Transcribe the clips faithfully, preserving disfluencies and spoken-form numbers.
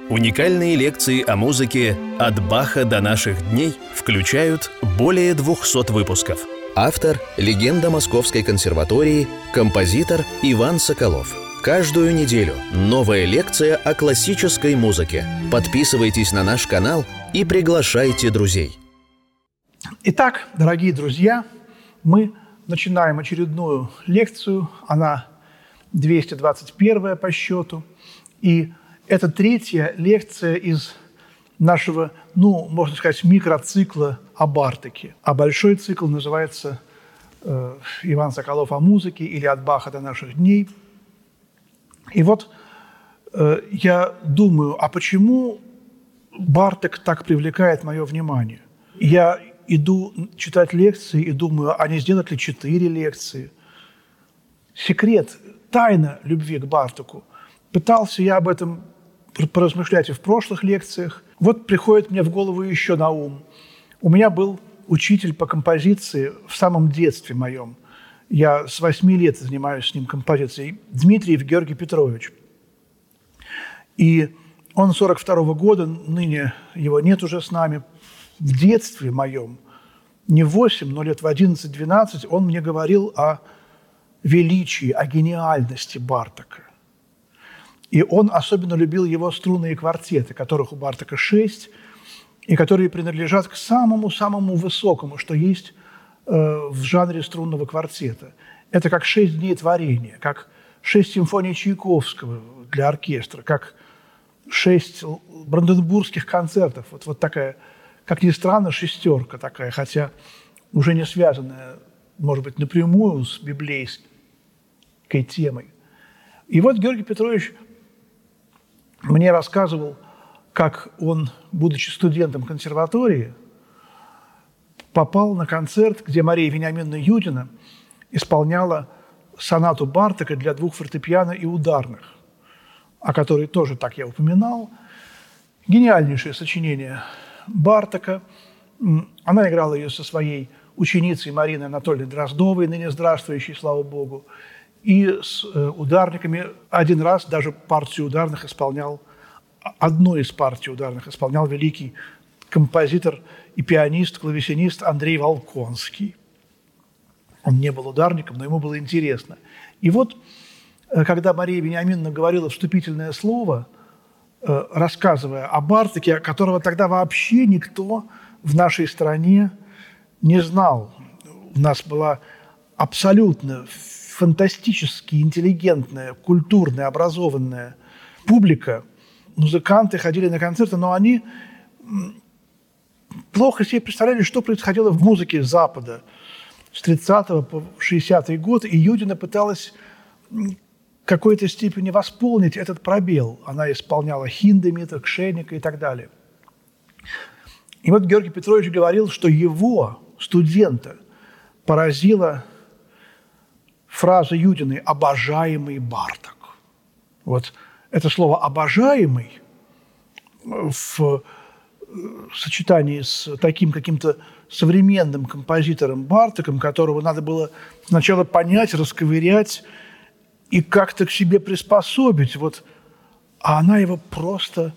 Уникальные лекции о музыке «От Баха до наших дней» включают более двухсот выпусков. Автор – легенда Московской консерватории, композитор Иван Соколов. Каждую неделю новая лекция о классической музыке. Подписывайтесь на наш канал и приглашайте друзей. Итак, дорогие друзья, мы начинаем очередную лекцию. Она двести двадцать первая по счету. И это третья лекция из нашего, ну, можно сказать, микроцикла о Бартоке. А большой цикл называется э, «Иван Соколов о музыке» или «От Баха до наших дней». И вот э, я думаю, а почему Барток так привлекает мое внимание? Я иду читать лекции и думаю, а не сделать ли четыре лекции? Секрет, тайна любви к Бартоку. Пытался я об этом поразмышлять и в прошлых лекциях. Вот приходит мне в голову еще на ум. У меня был учитель по композиции в самом детстве моем. Я с восьми лет занимаюсь с ним композицией. Дмитриев Георгий Петрович. И он сорок второго года, ныне его нет уже с нами. В детстве моем, не в восемь, но лет в одиннадцать-двенадцать, он мне говорил о величии, о гениальности Бартока. И он особенно любил его струнные квартеты, которых у Бартока шесть, и которые принадлежат к самому-самому высокому, что есть э, в жанре струнного квартета. Это как «Шесть дней творения», как «Шесть симфоний Чайковского» для оркестра, как «Шесть бранденбургских концертов». Вот, вот такая, как ни странно, шестерка такая, хотя уже не связанная, может быть, напрямую с библейской темой. И вот Георгий Петрович мне рассказывал, как он, будучи студентом консерватории, попал на концерт, где Мария Вениаминовна Юдина исполняла сонату Бартока для двух фортепиано и ударных, о которой тоже, так я упоминал. Гениальнейшее сочинение Бартока. Она играла ее со своей ученицей Мариной Анатольевной Дроздовой, ныне здравствующей, слава Богу. И с э, ударниками один раз даже партию ударных исполнял, одну из партий ударных исполнял великий композитор и пианист, клавесинист Андрей Волконский. Он не был ударником, но ему было интересно. И вот, э, когда Мария Вениаминовна говорила вступительное слово, э, рассказывая о Бартоке, которого тогда вообще никто в нашей стране не знал. У нас была абсолютно фантастически интеллигентная, культурная, образованная публика. Музыканты ходили на концерты, но они плохо себе представляли, что происходило в музыке Запада с тридцатого по шестидесятый год. И Юдина пыталась в какой-то степени восполнить этот пробел. Она исполняла Хиндемита, Кшеника и так далее. И вот Георгий Петрович говорил, что его, студента, поразила фраза Юдиной «обожаемый Барток». Вот это слово «обожаемый» в сочетании с таким каким-то современным композитором Бартоком, которого надо было сначала понять, расковырять и как-то к себе приспособить. Вот, а она его просто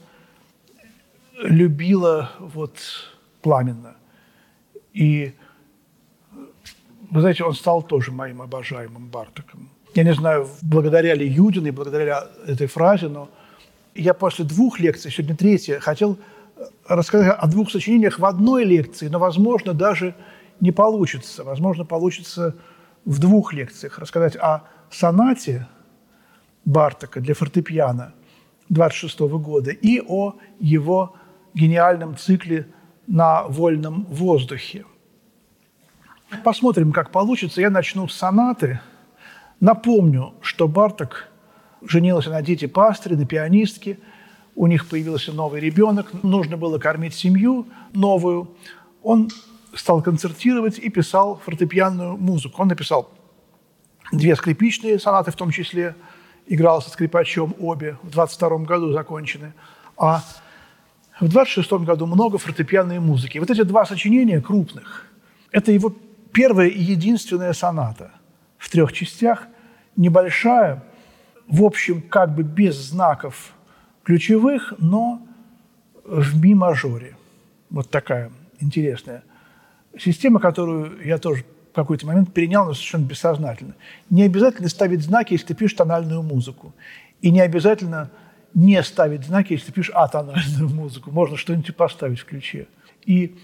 любила вот, пламенно. И вы знаете, он стал тоже моим обожаемым Бартоком. Я не знаю, благодаря ли Юдиной, благодаря этой фразе, но я после двух лекций, сегодня третья, хотел рассказать о двух сочинениях в одной лекции, но, возможно, даже не получится. Возможно, получится в двух лекциях рассказать о сонате Бартока для фортепиано двадцать шестого года и о его гениальном цикле «На вольном воздухе». Посмотрим, как получится. Я начну с сонаты. Напомню, что Барток женился на Дите Пастре, на пианистке. У них появился новый ребенок. Нужно было кормить семью новую. Он стал концертировать и писал фортепианную музыку. Он написал две скрипичные сонаты, в том числе играл со скрипачом обе, в двадцать втором году закончены. А в двадцать шестом году много фортепианной музыки. Вот эти два сочинения крупных – это его первая и единственная соната в трех частях, небольшая, в общем, как бы без знаков ключевых, но в ми-мажоре. Вот такая интересная система, которую я тоже в какой-то момент перенял, но совершенно бессознательно. Не обязательно ставить знаки, если ты пишешь тональную музыку. И не обязательно не ставить знаки, если ты пишешь атональную музыку. Можно что-нибудь поставить в ключе. И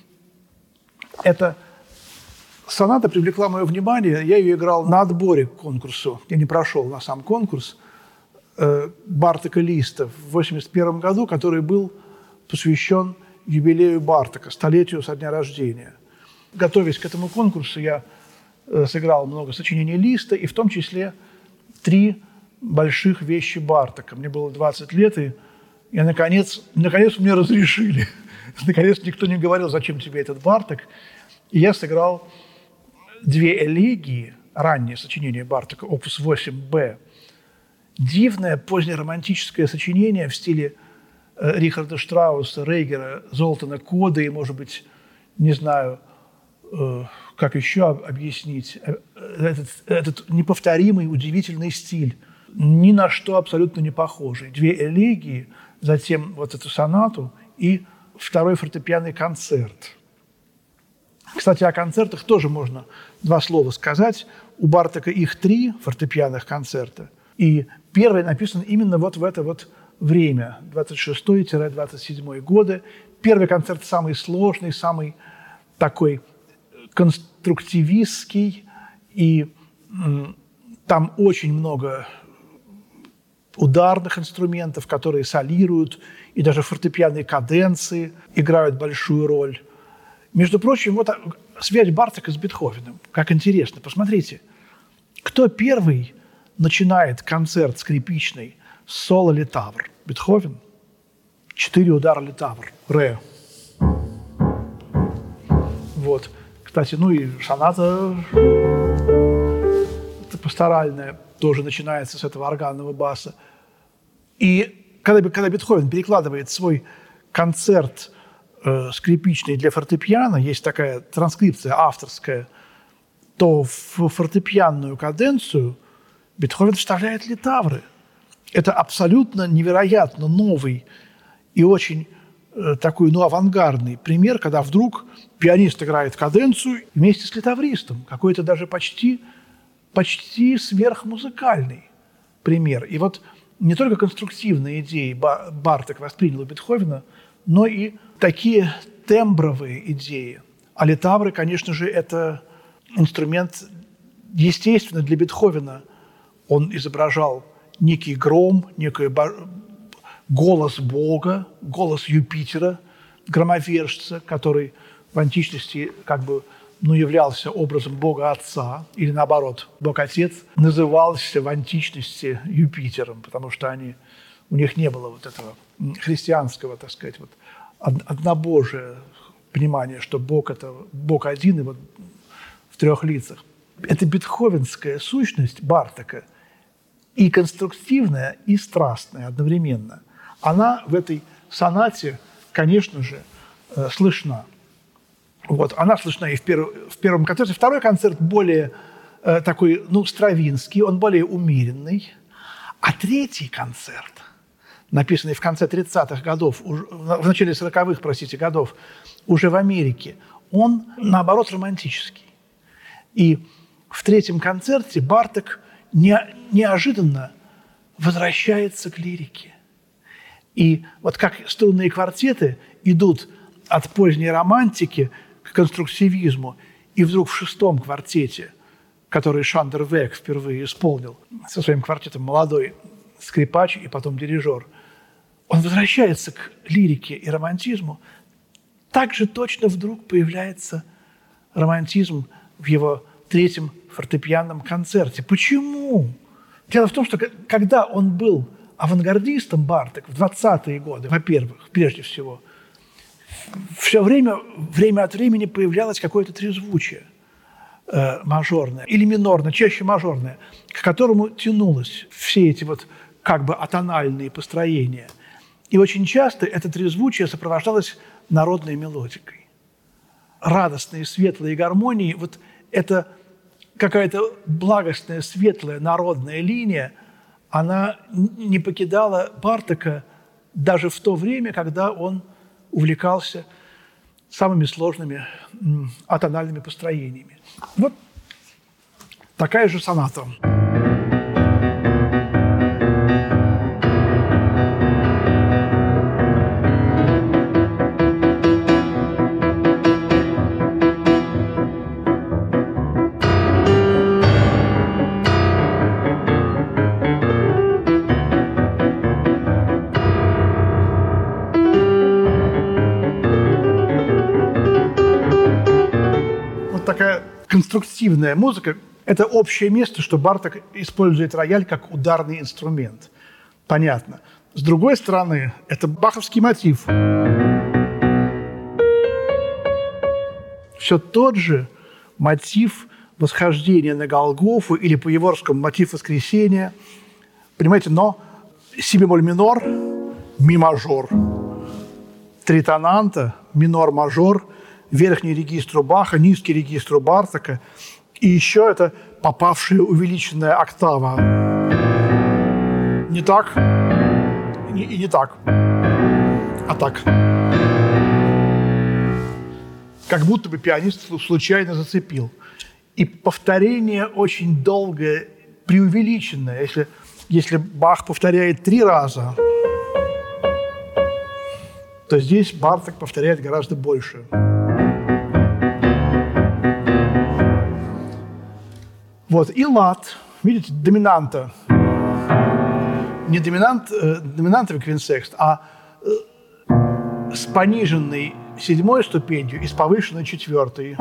эта соната привлекла мое внимание. Я ее играл на отборе к конкурсу. Я не прошел на сам конкурс э, Бартока Листа в восемьдесят первом году, который был посвящен юбилею Бартока, столетию со дня рождения. Готовясь к этому конкурсу, я э, сыграл много сочинений Листа, и в том числе три больших вещи Бартока. Мне было двадцать лет, и я, наконец, наконец мне разрешили. Наконец никто не говорил, зачем тебе этот Барток. И я сыграл две элегии, раннее сочинение Бартока, опус восемь бэ. Дивное позднеромантическое сочинение в стиле э, Рихарда Штрауса, Рейгера, Золтана Кода и, может быть, не знаю, э, как еще объяснить, этот, этот неповторимый, удивительный стиль, ни на что абсолютно не похожий. Две элегии, затем вот эту сонату и второй фортепианный концерт. Кстати, о концертах тоже можно два слова сказать. У Бартока их три фортепианных концерта. И первый написан именно вот в это вот время, двадцать шестой — двадцать седьмой годы. Первый концерт самый сложный, самый такой конструктивистский. И м, там очень много ударных инструментов, которые солируют, и даже фортепианные каденции играют большую роль. Между прочим, вот связь Бартока с Бетховеном. Как интересно. Посмотрите, кто первый начинает концерт скрипичный с соло литавр? Бетховен. Четыре удара литавр. Ре. Вот. Кстати, ну и соната пасторальная тоже начинается с этого органного баса. И когда, когда Бетховен перекладывает свой концерт э, скрипичный для фортепиано, есть такая транскрипция авторская, то в фортепианную каденцию Бетховен вставляет литавры. Это абсолютно невероятно новый и очень э, такой, ну, авангардный пример, когда вдруг пианист играет каденцию вместе с литавристом. Какой-то даже почти, почти сверхмузыкальный пример. И вот не только конструктивные идеи Барток воспринял у Бетховена, но и такие тембровые идеи. А литавры, конечно же, это инструмент, естественно, для Бетховена. Он изображал некий гром, некий голос Бога, голос Юпитера, громовержца, который в античности как бы, ну, являлся образом Бога Отца, или наоборот, Бог Отец назывался в античности Юпитером, потому что они, у них не было вот этого христианского, так сказать, вот, однобожия, понимания, что Бог – это Бог один и вот в трех лицах. Это бетховенская сущность Бартока, и конструктивная, и страстная одновременно. Она в этой сонате, конечно же, слышна. Вот, она слышна и в, перв, в первом концерте. Второй концерт более э, такой, ну, стравинский, он более умеренный. А третий концерт, написанный в конце тридцатых годов, уже, в начале сороковых, простите, годов, уже в Америке, он, наоборот, романтический. И в третьем концерте Барток не, неожиданно возвращается к лирике. И вот как струнные квартеты идут от поздней романтики к конструктивизму, и вдруг в шестом квартете, который Шандер Век впервые исполнил со своим квартетом, молодой скрипач и потом дирижер, он возвращается к лирике и романтизму. Также точно вдруг появляется романтизм в его третьем фортепианном концерте. Почему? Дело в том, что когда он был авангардистом, Барток, в двадцатые годы, во-первых, прежде всего, все время, время от времени появлялось какое-то трезвучие э, мажорное или минорное, чаще мажорное, к которому тянулось все эти вот как бы атональные построения. И очень часто это трезвучие сопровождалось народной мелодикой. Радостные, светлые гармонии, вот это какая-то благостная, светлая народная линия, она не покидала Бартока даже в то время, когда он увлекался самыми сложными м, атональными построениями. Вот такая же соната. Такая конструктивная музыка – это общее место, что Барток использует рояль как ударный инструмент. Понятно. С другой стороны, это баховский мотив. Все тот же мотив восхождения на Голгофу или по-еворскому мотив воскресения. Понимаете, но си бемоль минор, ми мажор, тритонанта, минор-мажор, верхний регистр Баха, низкий регистр Бартока. И еще это попавшая увеличенная октава. Не так и не, и не так, а так. Как будто бы пианист случайно зацепил. И повторение очень долгое, преувеличенное. Если, если Бах повторяет три раза, то здесь Барток повторяет гораздо больше. Вот, и лад, видите, доминанта. Не доминант, э, доминантовый квинсекст, а э, с пониженной седьмой ступенью и с повышенной четвертой.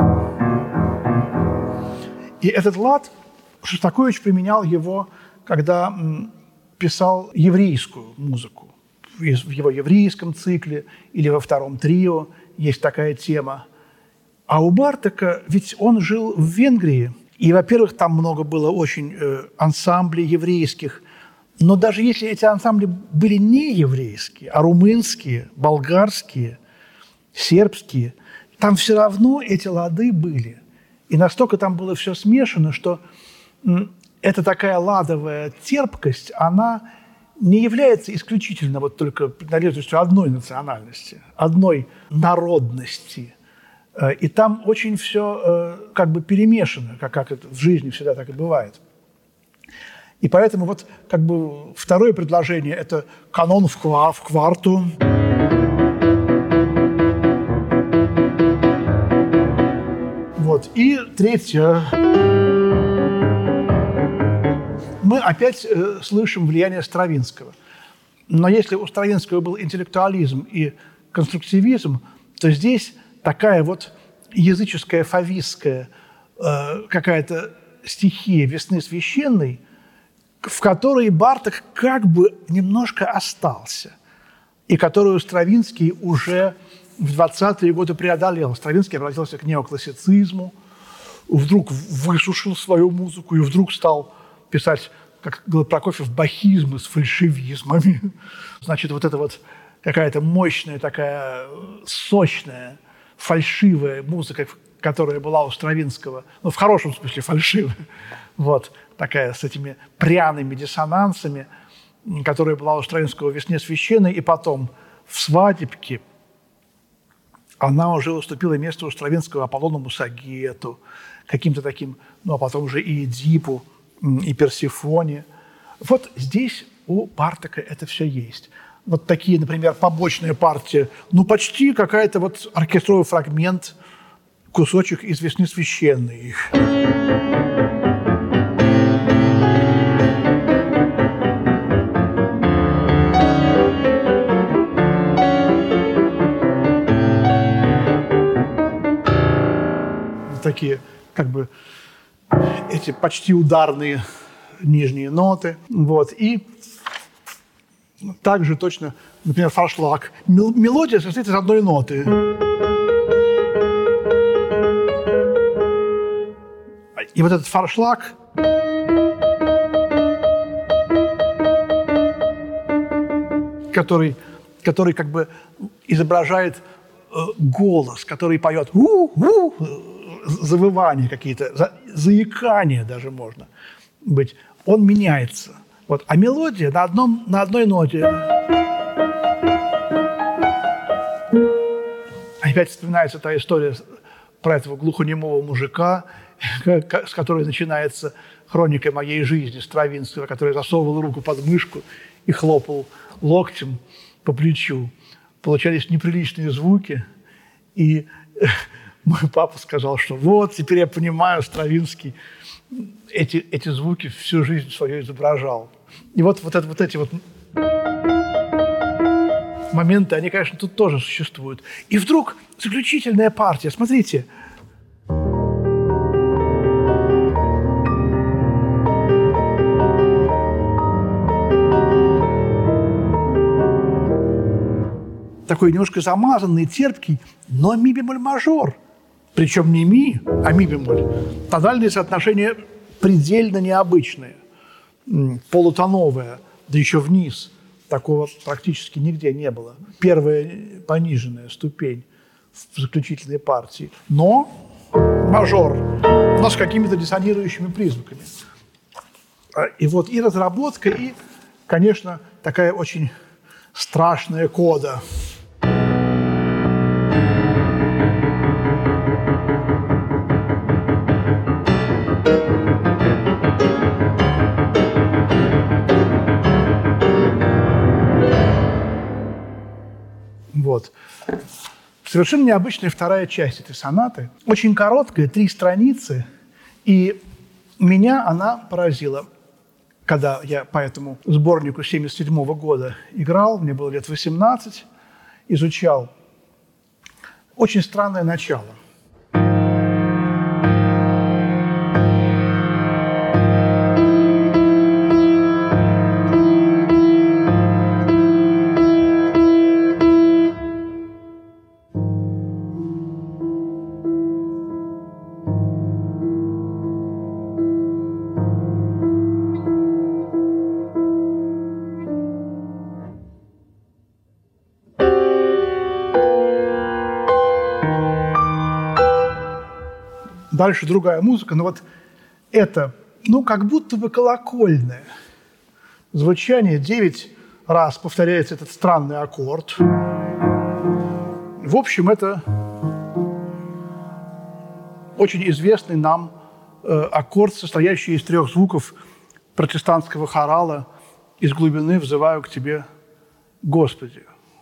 И этот лад Шостакович применял его, когда м, писал еврейскую музыку. В его еврейском цикле или во втором трио есть такая тема. А у Бартока, ведь он жил в Венгрии, и, во-первых, там много было очень э, ансамблей еврейских. Но даже если эти ансамбли были не еврейские, а румынские, болгарские, сербские, там все равно эти лады были. И настолько там было все смешано, что м, эта такая ладовая терпкость, она не является исключительно вот только принадлежностью одной национальности, одной народности. И там очень все как бы перемешано, как, как это в жизни всегда так и бывает. И поэтому вот как бы второе предложение – это канон в, ква, в кварту. Вот. И третье. Мы опять э, слышим влияние Стравинского. Но если у Стравинского был интеллектуализм и конструктивизм, то здесь такая вот языческая, фавистская э, какая-то стихия «Весны священной», в которой Барток как бы немножко остался, и которую Стравинский уже в двадцатые годы преодолел. Стравинский обратился к неоклассицизму, вдруг высушил свою музыку и вдруг стал писать, как говорит Прокофьев, бахизмы с фальшивизмами. Значит, вот это вот какая-то мощная, такая сочная, фальшивая музыка, которая была у Стравинского, ну, в хорошем смысле фальшивая, вот, такая с этими пряными диссонансами, которая была у Стравинского в «Весне священной», и потом в «Свадебке» она уже уступила место у Стравинского Аполлону Сагету, каким-то таким, ну, а потом уже и Эдипу, и Персифоне. Вот здесь у Бартока это все есть. Вот такие, например, побочные партии, ну, почти какая-то вот оркестровый фрагмент, кусочек из «Весны священной». Такие, как бы, эти почти ударные нижние ноты. Вот. И также точно, например, форшлаг. Мелодия состоит из одной ноты. И вот этот форшлаг, который, который как бы изображает э, голос, который поет у-у, завывания какие-то, за, заикания даже можно быть, он меняется. Вот. А мелодия на, одном, на одной ноте. Опять вспоминается та история про этого глухонемого мужика, с которой начинается хроника моей жизни Стравинского, который засовывал руку под мышку и хлопал локтем по плечу. Получались неприличные звуки, и мой папа сказал, что вот, теперь я понимаю, Стравинский эти, эти звуки всю жизнь свою изображал. И вот, вот, это, вот эти вот моменты, они, конечно, тут тоже существуют. И вдруг заключительная партия. Смотрите. Такой немножко замазанный, терпкий, но ми-бемоль-мажор. Причем не ми, а ми-бемоль. Тональные соотношения предельно необычные. Полутоновые, да еще вниз. Такого практически нигде не было. Первая пониженная ступень в заключительной партии. Но мажор, но с какими-то диссонирующими признаками. И вот и разработка, и, конечно, такая очень страшная кода. Вот. Совершенно необычная вторая часть этой сонаты. Очень короткая, три страницы. И меня она поразила. Когда я по этому сборнику семьдесят седьмого года играл, мне было лет восемнадцать, изучал. Очень странное начало. Дальше другая музыка, но вот это, ну, как будто бы колокольное звучание. Девять раз повторяется этот странный аккорд. В общем, это очень известный нам э, аккорд, состоящий из трех звуков протестантского хорала «Из глубины взываю к тебе, Господи».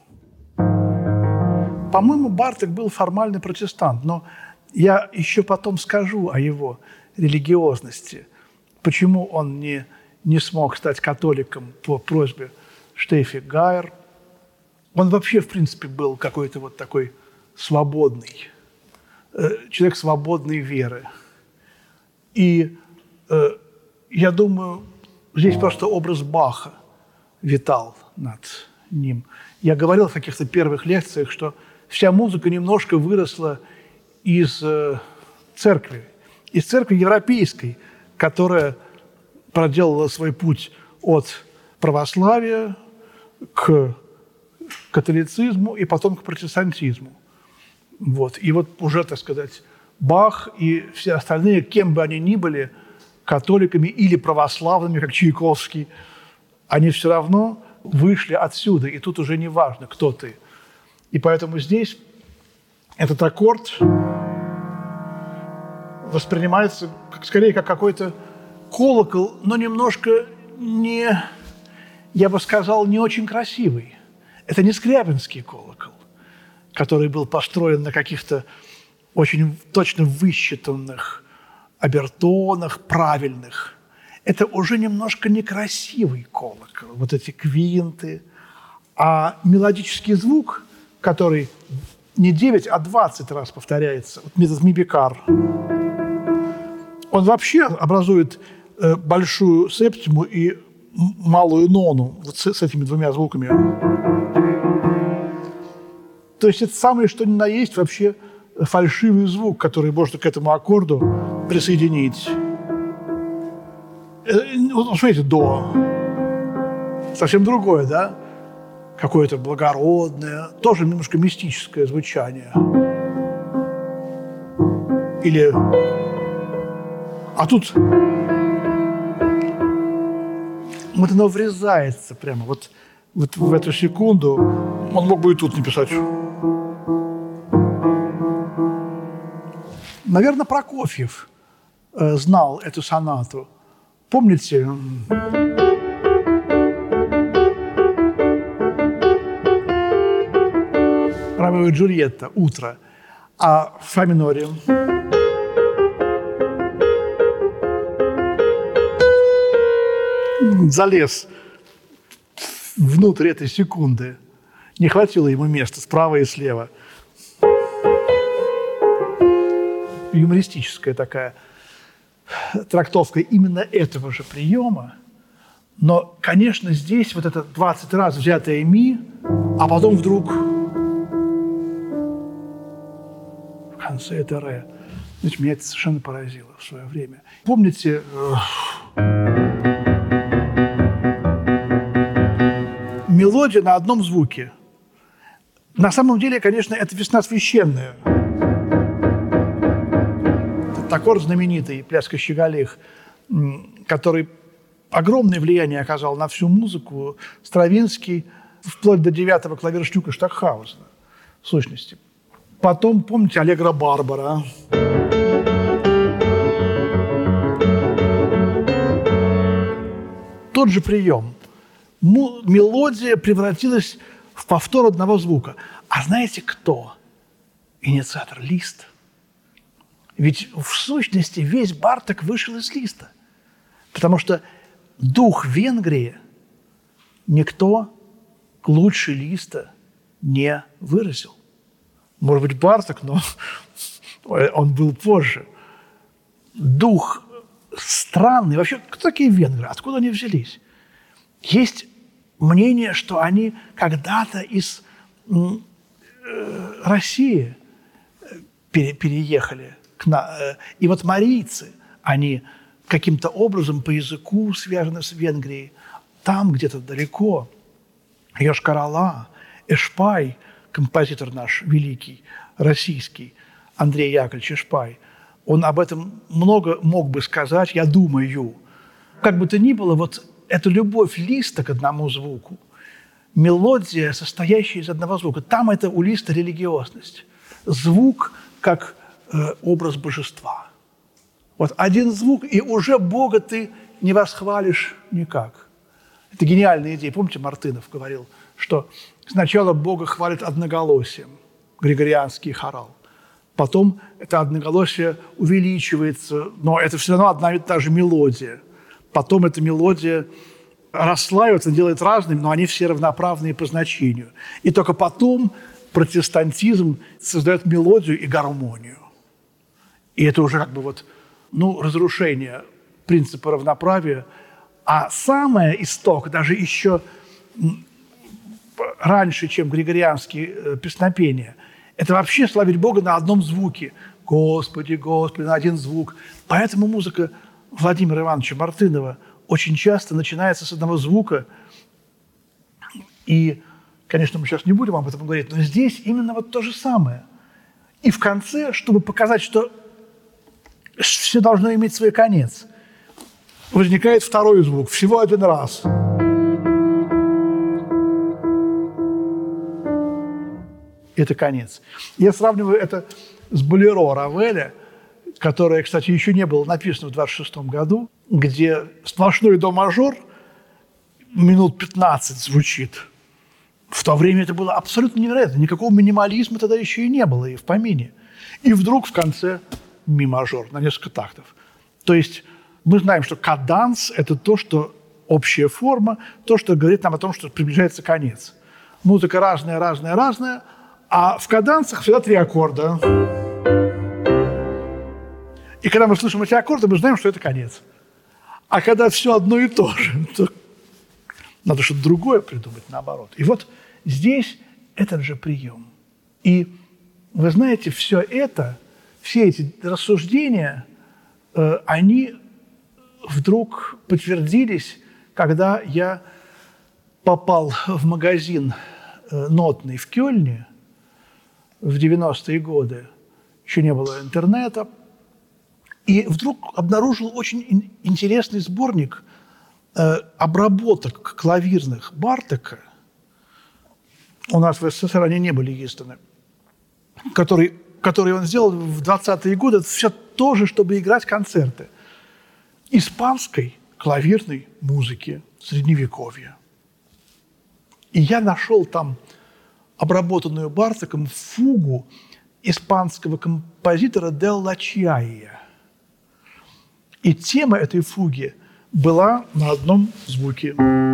По-моему, Барток был формально протестант, но я еще потом скажу о его религиозности, почему он не, не смог стать католиком по просьбе Штефи Гайер. Он вообще, в принципе, был какой-то вот такой свободный, э, человек свободной веры. И э, я думаю, здесь просто образ Баха витал над ним. Я говорил в каких-то первых лекциях, что вся музыка немножко выросла из э, церкви, из церкви европейской, которая проделала свой путь от православия к католицизму и потом к протестантизму. Вот. И вот уже, так сказать, Бах и все остальные, кем бы они ни были, католиками или православными, как Чайковский, они все равно вышли отсюда, и тут уже не важно, кто ты. И поэтому здесь этот аккорд воспринимается как, скорее как какой-то колокол, но немножко не, я бы сказал, не очень красивый. Это не скрябинский колокол, который был построен на каких-то очень точно высчитанных обертонах, правильных. Это уже немножко некрасивый колокол, вот эти квинты. А мелодический звук, который не девять, а двадцать раз повторяется, вот этот ми-бекар, он вообще образует э, большую септиму и малую нону вот с, с этими двумя звуками. То есть это самое, что ни на есть, вообще фальшивый звук, который можно к этому аккорду присоединить. Вот смотрите, до. Совсем другое, да? Какое-то благородное, тоже немножко мистическое звучание. Или... А тут... Вот оно врезается прямо. Вот, вот в эту секунду он мог бы и тут написать. Наверное, Прокофьев э, знал эту сонату. Помните? Ромео и Джульетта, утро. А в фа миноре? Залез внутрь этой секунды. Не хватило ему места справа и слева. Юмористическая такая трактовка именно этого же приема. Но, конечно, здесь вот это двадцать раз взятое ми, а потом вдруг в конце это ре. Значит, меня это совершенно поразило в свое время. Помните... Мелодия на одном звуке. На самом деле, конечно, это «Весна священная». Этот аккорд знаменитый, «Пляска щеголих», который огромное влияние оказал на всю музыку. Стравинский, вплоть до девятого клавирштюка Штокхаузена, в сущности. Потом, помните, «Аллегро Барбара». Тот же прием. Мелодия превратилась в повтор одного звука. А знаете, кто инициатор? Лист. Ведь в сущности весь Барток вышел из Листа. Потому что дух Венгрии никто лучше Листа не выразил. Может быть, Барток, но он был позже. Дух странный. Вообще, кто такие венгры? Откуда они взялись? Есть мнение, что они когда-то из э, России пере, переехали. К на, э, и вот марийцы, они каким-то образом по языку связаны с Венгрией. Там где-то далеко Йошкар-Ола, Эшпай, композитор наш великий, российский, Андрей Яковлевич Эшпай, он об этом много мог бы сказать, я думаю. Как бы то ни было, вот эта любовь Листа к одному звуку, мелодия, состоящая из одного звука, там это у Листа религиозность. Звук как э, образ божества. Вот один звук, и уже Бога ты не восхвалишь никак. Это гениальная идея. Помните, Мартынов говорил, что сначала Бога хвалят одноголосием, григорианский хорал. Потом это одноголосие увеличивается, но это все равно одна и та же мелодия. Потом эта мелодия расслаивается, делает разными, но они все равноправные по значению. И только потом протестантизм создает мелодию и гармонию. И это уже как бы вот, ну, разрушение принципа равноправия. А самое исток, даже еще раньше, чем григорианские песнопения, это вообще славить Бога на одном звуке. Господи, Господи, на один звук. Поэтому музыка Владимира Ивановича Мартынова очень часто начинается с одного звука. И, конечно, мы сейчас не будем об этом говорить, но здесь именно вот то же самое. И в конце, чтобы показать, что все должно иметь свой конец, возникает второй звук, всего один раз. Это конец. Я сравниваю это с «Болеро» Равеля, которое, кстати, еще не было написано в двадцать шестом году, где сплошной до-мажор минут пятнадцать звучит. В то время это было абсолютно невероятно. Никакого минимализма тогда еще и не было, и в помине. И вдруг в конце ми-мажор на несколько тактов. То есть мы знаем, что каданс – это то, что общая форма, то, что говорит нам о том, что приближается конец. Музыка разная, разная, разная, а в кадансах всегда три аккорда. И когда мы слышим эти аккорды, мы знаем, что это конец. А когда все одно и то же, то надо что-то другое придумать наоборот. И вот здесь этот же прием. И вы знаете, все это, все эти рассуждения, э, они вдруг подтвердились, когда я попал в магазин э, нотный в Кёльне в девяностые годы. Еще не было интернета. И вдруг обнаружил очень интересный сборник э, обработок клавирных Бартока. У нас в СССР они не были изданы. Который которые он сделал в двадцатые годы, это все тоже, чтобы играть концерты испанской клавирной музыки Средневековья. И я нашел там обработанную Бартоком фугу испанского композитора Делла Чьяия. И тема этой фуги была на одном звуке.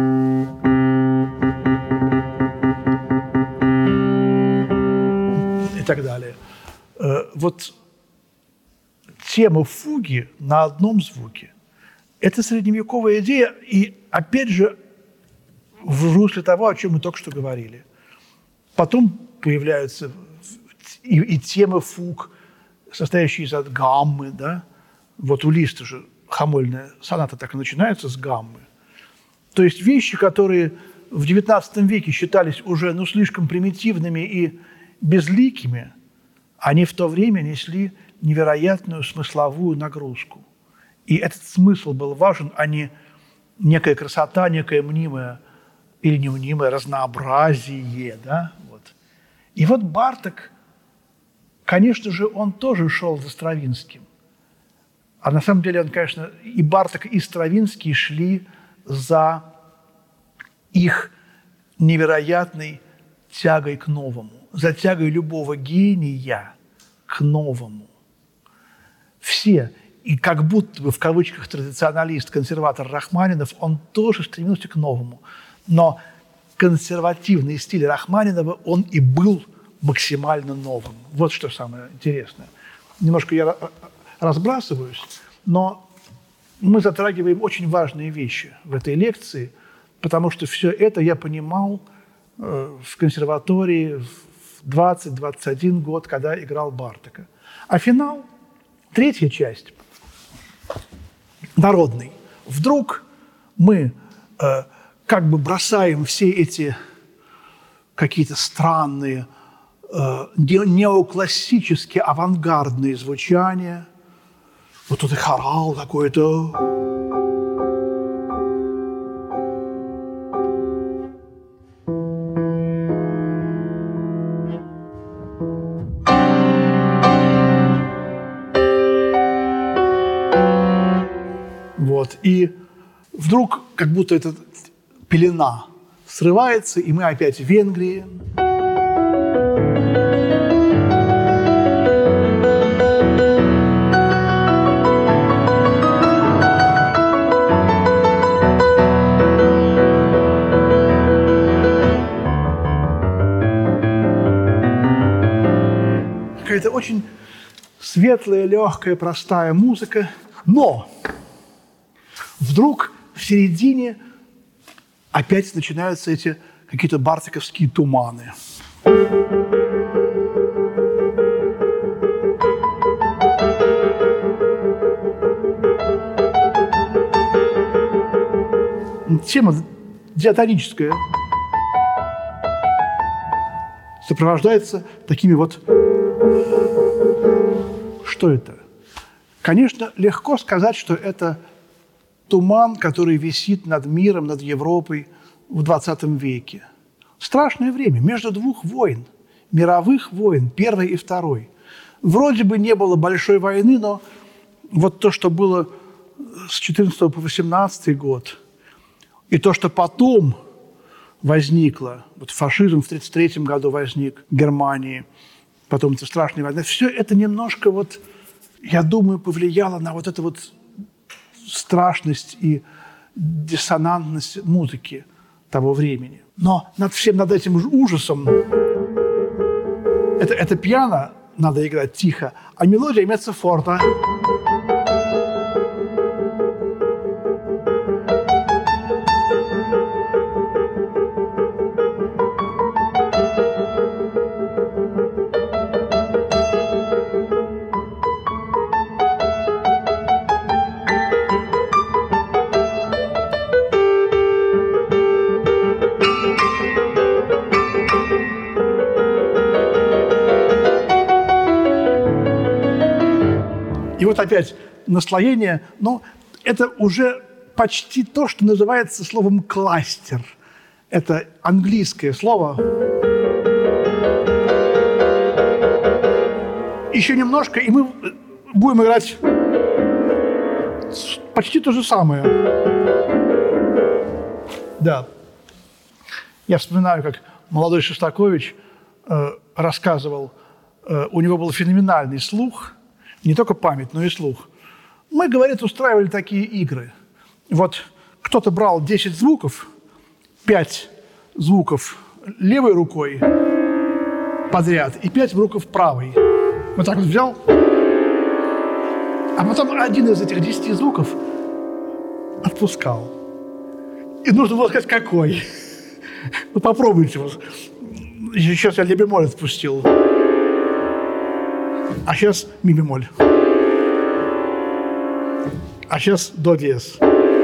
И так далее. Вот тема фуги на одном звуке – это средневековая идея, и опять же в русле того, о чем мы только что говорили. Потом появляются и, и темы фуг, состоящие из от гаммы, да? Вот у Листа же хамольная соната так и начинается с гаммы. То есть вещи, которые в девятнадцатом веке считались уже ну, слишком примитивными и безликими, они в то время несли невероятную смысловую нагрузку. И этот смысл был важен, а не некая красота, некое мнимое или не мнимое разнообразие. Да? Вот. И вот Барток, конечно же, он тоже шел за Стравинским. А на самом деле он, конечно, и Барток, и Стравинский шли за их невероятной тягой к новому, за тягой любого гения к новому. Все, и как будто бы в кавычках традиционалист, консерватор Рахманинов, он тоже стремился к новому. Но консервативный стиль Рахманинова, он и был максимально новым. Вот что самое интересное. Немножко я разбрасываюсь, но мы затрагиваем очень важные вещи в этой лекции, потому что все это я понимал э, в консерватории в двадцать-двадцать один год, когда играл Бартока. А финал, третья часть, народный. Вдруг мы э, как бы бросаем все эти какие-то странные, э, неоклассические, авангардные звучания. Вот тут и хорал какой-то. Вот. И вдруг как будто эта пелена срывается, и мы опять в Венгрии. Какая-то очень светлая, легкая, простая музыка. Но вдруг в середине опять начинаются эти какие-то бартоковские туманы. Тема диатоническая сопровождается такими вот... Что это? Конечно, легко сказать, что это туман, который висит над миром, над Европой в двадцатом веке. Страшное время, между двух войн, мировых войн, первой и второй. Вроде бы не было большой войны, но вот то, что было с четырнадцатого по восемнадцатый год, и то, что потом возникло, вот фашизм в тридцать третьем году возник в Германии, потом это страшная война, все это немножко, вот, я думаю, повлияло на вот эту вот страшность и диссонантность музыки того времени. Но над всем над этим ужасом это, это пиано надо играть тихо, а мелодия меццо форте. И вот опять наслоение, но это уже почти то, что называется словом «кластер». Это английское слово. Еще немножко, и мы будем играть почти то же самое. Да. Я вспоминаю, как молодой Шостакович э, рассказывал, э, у него был феноменальный слух, не только память, но и слух. Мы, говорит, устраивали такие игры. Вот кто-то брал десять звуков, пять звуков левой рукой подряд и пять звуков правой. Вот так вот взял, а потом один из этих десяти звуков отпускал. И нужно было сказать, какой. Ну, попробуйте. Сейчас я ля бемоль отпустил. А сейчас ми бемоль. А сейчас до диез.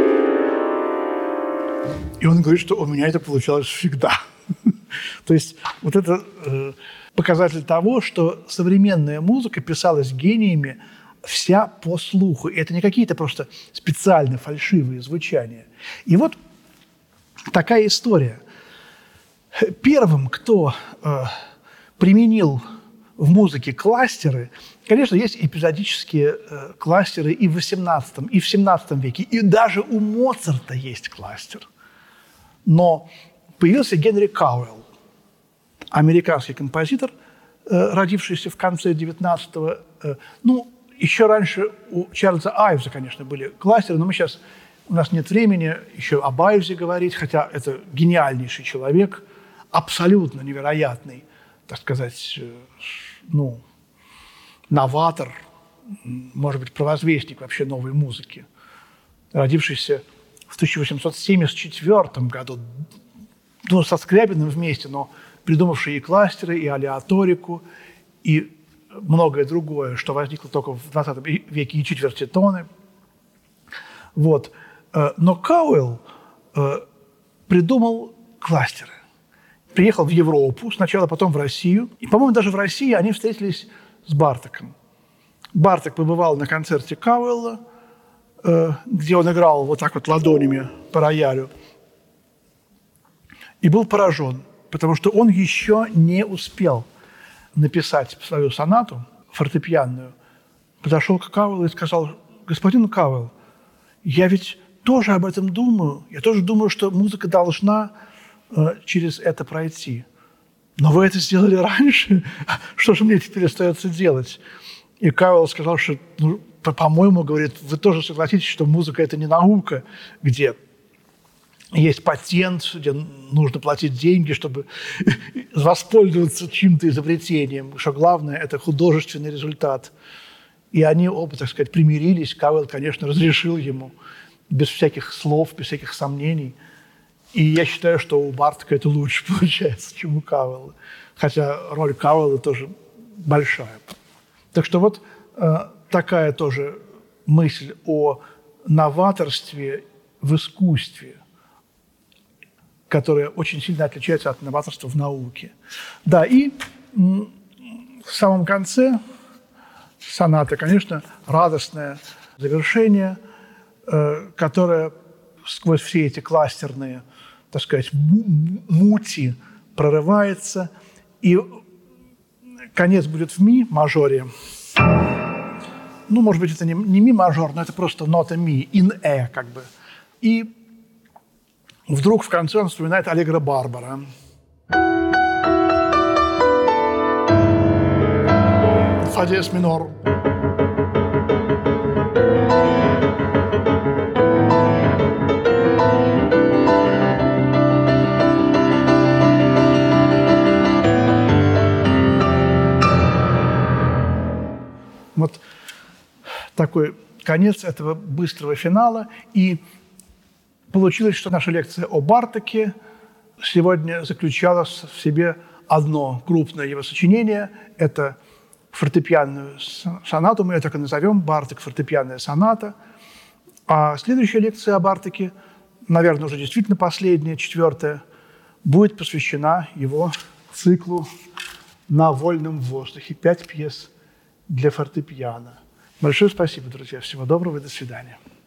И он говорит, что у меня это получалось всегда. То есть вот это э, показатель того, что современная музыка писалась гениями вся по слуху. И это не какие-то просто специально фальшивые звучания. И вот такая история. Первым, кто э, применил в музыке кластеры, конечно, есть эпизодические э, кластеры и в восемнадцатом, и в семнадцатом веке, и даже у Моцарта есть кластер. Но появился Генри Кауэлл, американский композитор, э, родившийся в конце девятнадцатого. Э, ну, еще раньше у Чарльза Айвза, конечно, были кластеры, но мы сейчас, у нас нет времени еще об Айвзе говорить, хотя это гениальнейший человек, абсолютно невероятный, так сказать, э, ну, новатор, может быть, провозвестник вообще новой музыки, родившийся в тысяча восемьсот семьдесят четвёртом году, ну, со Скрябиным вместе, но придумавший и кластеры, и алеаторику, и многое другое, что возникло только в двадцатом веке, и четвертитоны. Вот. Но Кауэлл придумал кластеры. Приехал в Европу сначала, потом в Россию. И, по-моему, даже в России они встретились с Бартоком. Барток побывал на концерте Кауэлла, где он играл вот так вот ладонями по роялю, и был поражен, потому что он еще не успел написать свою сонату фортепианную. Подошел к Кауэллу и сказал: господин Кауэлл, я ведь тоже об этом думаю, я тоже думаю, что музыка должна э, через это пройти. Но вы это сделали раньше, что же мне теперь остается делать? И Кауэлл сказал, что, ну, по-моему, говорит, вы тоже согласитесь, что музыка – это не наука, где есть патент, где нужно платить деньги, чтобы воспользоваться чьим-то изобретением, что главное – это художественный результат. И они оба, так сказать, примирились. Кауэлл, конечно, разрешил ему без всяких слов, без всяких сомнений. И я считаю, что у Бартока это лучше получается, чем у Кауэлла. Хотя роль Кауэлла тоже большая. Так что вот э, такая тоже мысль о новаторстве в искусстве, которая очень сильно отличается от новаторства в науке. Да, и м, в самом конце соната, конечно, радостное завершение, э, которое сквозь все эти кластерные, так сказать, мути прорывается, и конец будет в ми мажоре. Ну, может быть, это не, не ми мажор, но это просто нота ми, ин э, как бы. И вдруг в конце он вспоминает аллегро барбара. Фа диез минор. Вот такой конец этого быстрого финала. И получилось, что наша лекция о Бартоке сегодня заключалась в себе одно крупное его сочинение. Это фортепианную сонату, мы ее так и назовем, Барток, фортепианная соната. А следующая лекция о Бартоке, наверное, уже действительно последняя, четвертая, будет посвящена его циклу «На вольном воздухе». Пять пьес для фортепиано. Большое спасибо, друзья. Всего доброго и до свидания.